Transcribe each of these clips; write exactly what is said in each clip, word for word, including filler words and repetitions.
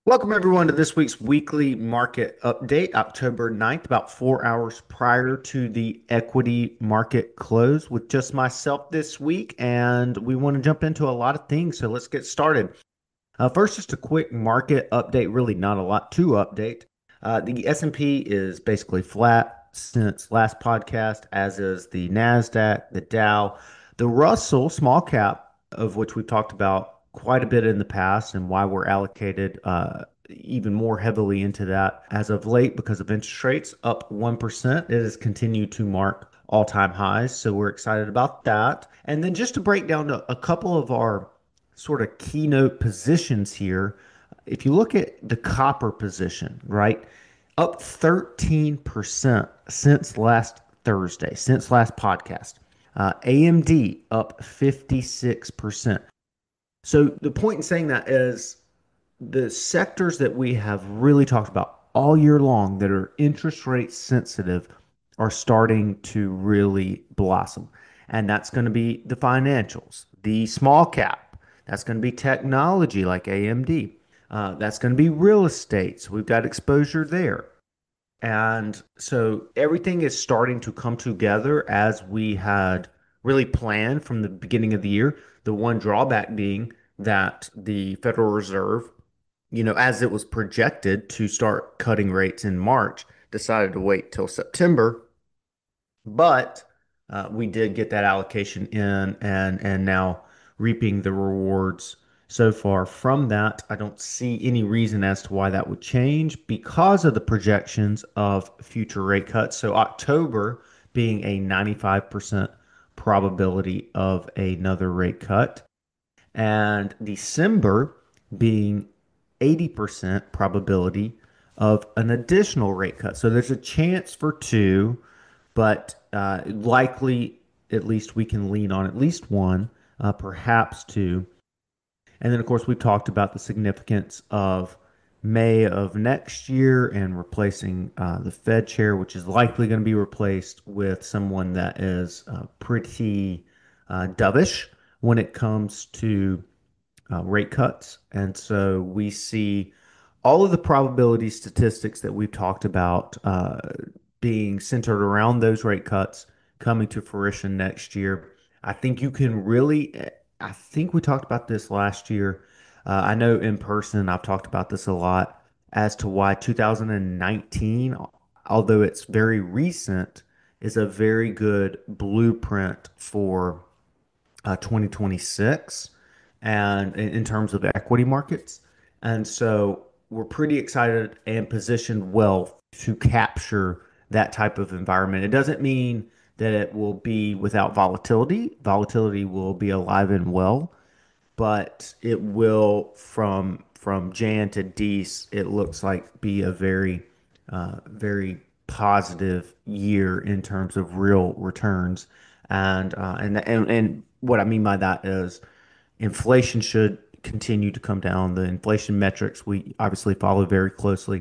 Welcome everyone to this week's weekly market update, October ninth, about four hours prior to the equity market close with just myself this week. And we want to jump into a lot of things. So let's get started. Uh, first, just a quick market update, really not a lot to update. Uh, the S and P is basically flat since last podcast, as is the NASDAQ, the Dow, the Russell small cap, of which we've talked about quite a bit in the past and why we're allocated uh, even more heavily into that as of late because of interest rates up one percent. It has continued to mark all-time highs, so we're excited about that. And then just to break down a, a couple of our sort of keynote positions here. If you look at the copper position, right, up thirteen percent since last Thursday, since last podcast. Uh, A M D up fifty-six percent. So the point in saying that is the sectors that we have really talked about all year long that are interest rate sensitive are starting to really blossom. And that's going to be the financials, the small cap. That's going to be technology like A M D. Uh, that's going to be real estate. So we've got exposure there. And so everything is starting to come together as we had really planned from the beginning of the year. The one drawback being that the Federal Reserve, you know, as it was projected to start cutting rates in March, decided to wait till September. But uh, we did get that allocation in and and now reaping the rewards so far from that. I don't see any reason as to why that would change because of the projections of future rate cuts. So October being a ninety-five percent probability of another rate cut and December being eighty percent probability of an additional rate cut. So there's a chance for two, but uh, likely at least we can lean on at least one, uh, perhaps two. And then, of course, we've talked about the significance of May of next year and replacing uh, the Fed chair, which is likely going to be replaced with someone that is uh, pretty uh, dovish when it comes to uh, rate cuts. And so we see all of the probability statistics that we've talked about uh, being centered around those rate cuts coming to fruition next year. I think you can really, I think we talked about this last year. Uh, I know in person, I've talked about this a lot as to why two thousand nineteen, although it's very recent, is a very good blueprint for uh, twenty twenty-six and in, in terms of equity markets. And so we're pretty excited and positioned well to capture that type of environment. It doesn't mean that it will be without volatility. Volatility will be alive and well, but it will from from Jan to Dece, it looks like be a very uh, very positive year in terms of real returns. And uh, and and and what I mean by that is inflation should continue to come down. The inflation metrics we obviously follow very closely.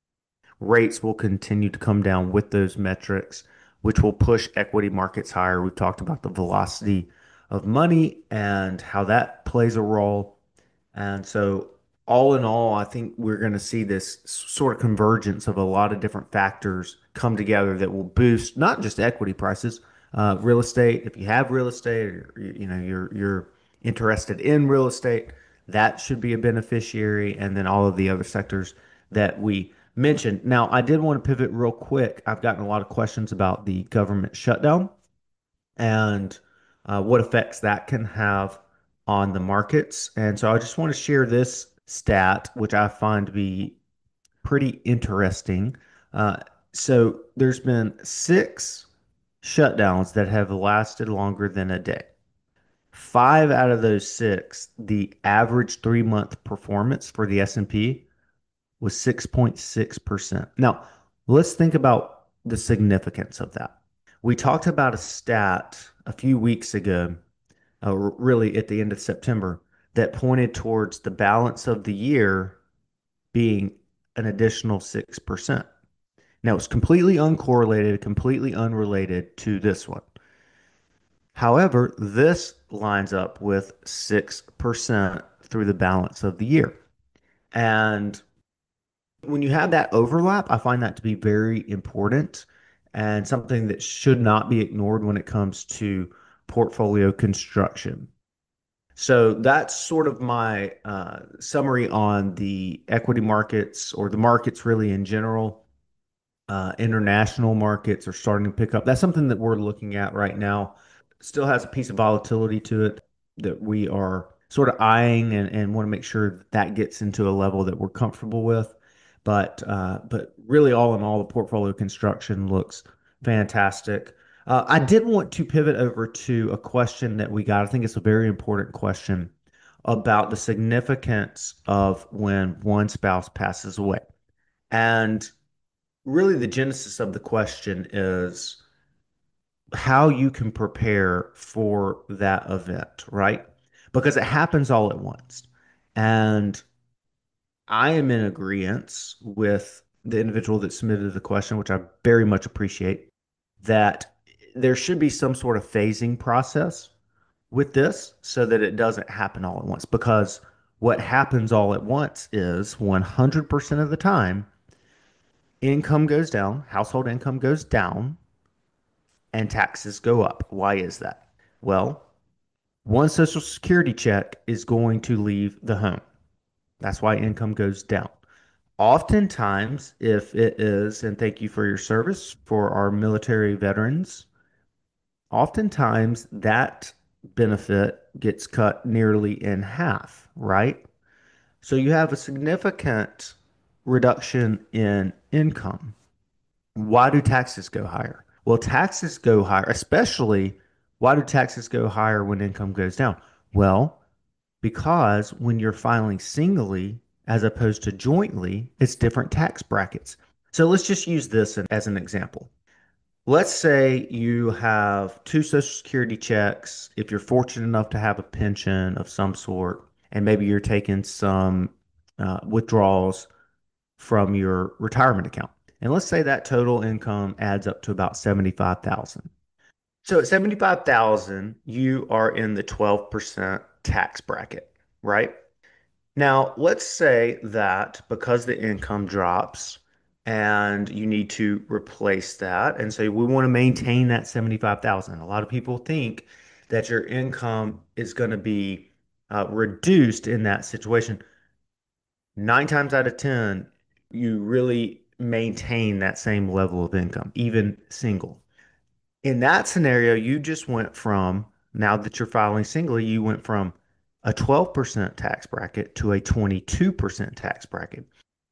Rates will continue to come down with those metrics, which will push equity markets higher. We've talked about the velocity of money and how that plays a role. And so, all in all, I think we're going to see this sort of convergence of a lot of different factors come together that will boost not just equity prices, uh, real estate. If you have real estate, or you know you're you're interested in real estate, that should be a beneficiary, and then all of the other sectors that we mentioned. Now, I did want to pivot real quick. I've gotten a lot of questions about the government shutdown and uh, what effects that can have on the markets. And so I just want to share this stat, which I find to be pretty interesting. Uh, so there's been six shutdowns that have lasted longer than a day. Five out of those six, the average three month performance for the S and P was six point six percent. Now, let's think about the significance of that. We talked about a stat a few weeks ago, uh, really at the end of September, that pointed towards the balance of the year being an additional six percent. Now, it's completely uncorrelated, completely unrelated to this one. However, this lines up with six percent through the balance of the year. And When you have that overlap, I find that to be very important and something that should not be ignored when it comes to portfolio construction. So that's sort of my uh, summary on the equity markets or the markets really in general. Uh, international markets are starting to pick up. That's something that we're looking at right now. Still has a piece of volatility to it that we are sort of eyeing and, and want to make sure that that gets into a level that we're comfortable with. But uh, but really, all in all, the portfolio construction looks fantastic. Uh, I did want to pivot over to a question that we got. I think it's a very important question about the significance of when one spouse passes away. And really the genesis of the question is how you can prepare for that event, right? Because it happens all at once. And I am in agreement with the individual that submitted the question, which I very much appreciate, that there should be some sort of phasing process with this so that it doesn't happen all at once. Because what happens all at once is one hundred percent of the time, income goes down, household income goes down, and taxes go up. Why is that? Well, one Social Security check is going to leave the home. That's why income goes down. Oftentimes, if it is, and thank you for your service for our military veterans, oftentimes that benefit gets cut nearly in half, right? So you have a significant reduction in income. Why do taxes go higher? Well, taxes go higher, especially why do taxes go higher when income goes down? Well, because when you're filing singly as opposed to jointly, it's different tax brackets. So let's just use this as an example. Let's say you have two Social Security checks, if you're fortunate enough to have a pension of some sort, and maybe you're taking some uh, withdrawals from your retirement account. And let's say that total income adds up to about seventy-five thousand. So at seventy-five thousand, you are in the twelve percent tax bracket, right? Now, let's say that because the income drops and you need to replace that, and so we want to maintain that seventy-five thousand. A lot of people think that your income is going to be uh, reduced in that situation. Nine times out of ten, you really maintain that same level of income, even single. In that scenario, you just went from, now that you're filing singly, you went from a twelve percent tax bracket to a twenty-two percent tax bracket.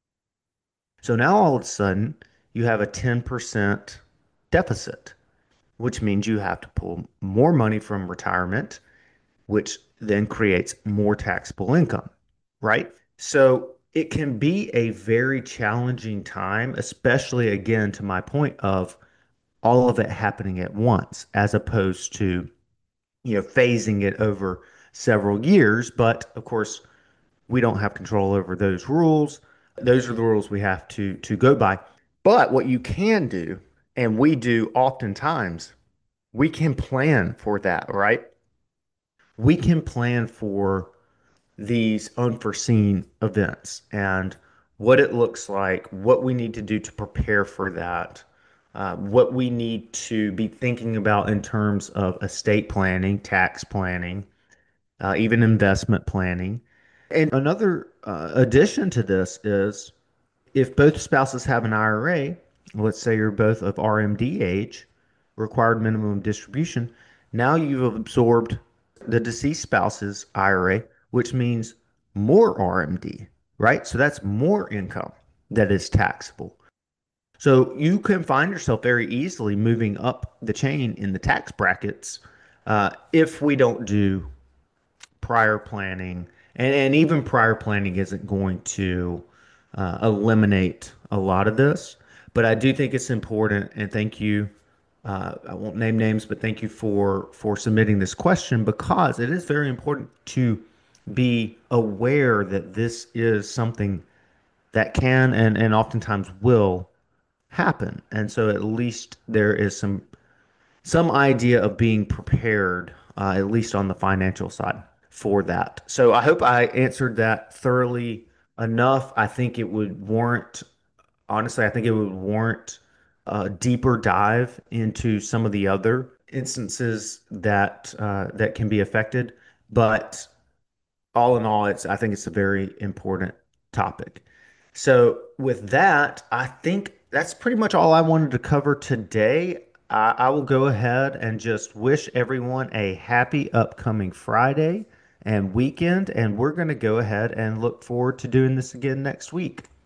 So now all of a sudden, you have a ten percent deficit, which means you have to pull more money from retirement, which then creates more taxable income, right? So it can be a very challenging time, especially again to my point of all of it happening at once, as opposed to, you know, phasing it over several years. But of course, we don't have control over those rules. Those are the rules we have to to go by. But what you can do, and we do oftentimes, we can plan for that, right? We can plan for these unforeseen events and what it looks like, what we need to do to prepare for that, uh, what we need to be thinking about in terms of estate planning, tax planning, uh, even investment planning. And another uh, addition to this is if both spouses have an I R A, let's say you're both of R M D age, required minimum distribution, now you've absorbed the deceased spouse's I R A, which means more R M D, right? So that's more income that is taxable. So you can find yourself very easily moving up the chain in the tax brackets uh, if we don't do prior planning, and, and even prior planning isn't going to uh, eliminate a lot of this, but I do think it's important. And thank you. Uh, I won't name names, but thank you for for submitting this question because it is very important to be aware that this is something that can and and oftentimes will happen. And so at least there is some some idea of being prepared, uh, at least on the financial side for that. So I hope I answered that thoroughly. enough. I think it would warrant, honestly, I think it would warrant a deeper dive into some of the other instances that uh, that can be affected. But all in all, it's I think it's a very important topic. So with that, I think that's pretty much all I wanted to cover today. I, I will go ahead and just wish everyone a happy upcoming Friday and weekend, and we're going to go ahead and look forward to doing this again next week.